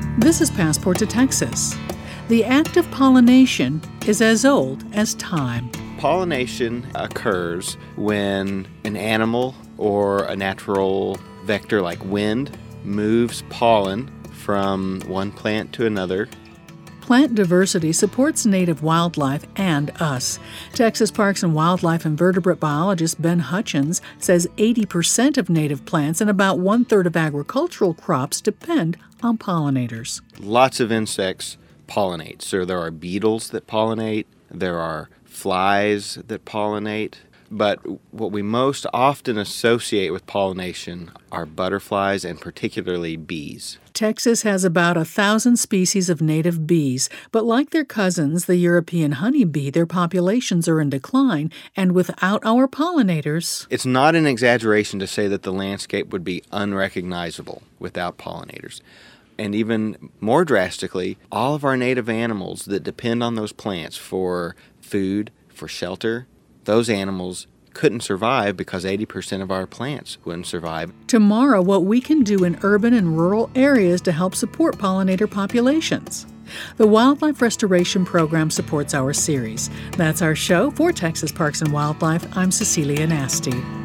This is Passport to Texas. The act of pollination is as old as time. Pollination occurs when an animal or a natural vector like wind moves pollen from one plant to another. Plant diversity supports native wildlife and us. Texas Parks and Wildlife invertebrate biologist Ben Hutchins says 80% of native plants and about one-third of agricultural crops depend on pollinators. Lots of insects pollinate. So there are beetles that pollinate, there are flies that pollinate. But what we most often associate with pollination are butterflies and particularly bees. Texas has about 1,000 species of native bees, but like their cousins, the European honeybee, their populations are in decline, and without our pollinators... It's not an exaggeration to say that the landscape would be unrecognizable without pollinators. And even more drastically, all of our native animals that depend on those plants for food, for shelter, those animals couldn't survive because 80% of our plants wouldn't survive. Tomorrow, what we can do in urban and rural areas to help support pollinator populations. The Wildlife Restoration Program supports our series. That's our show. For Texas Parks and Wildlife, I'm Cecilia Nasty.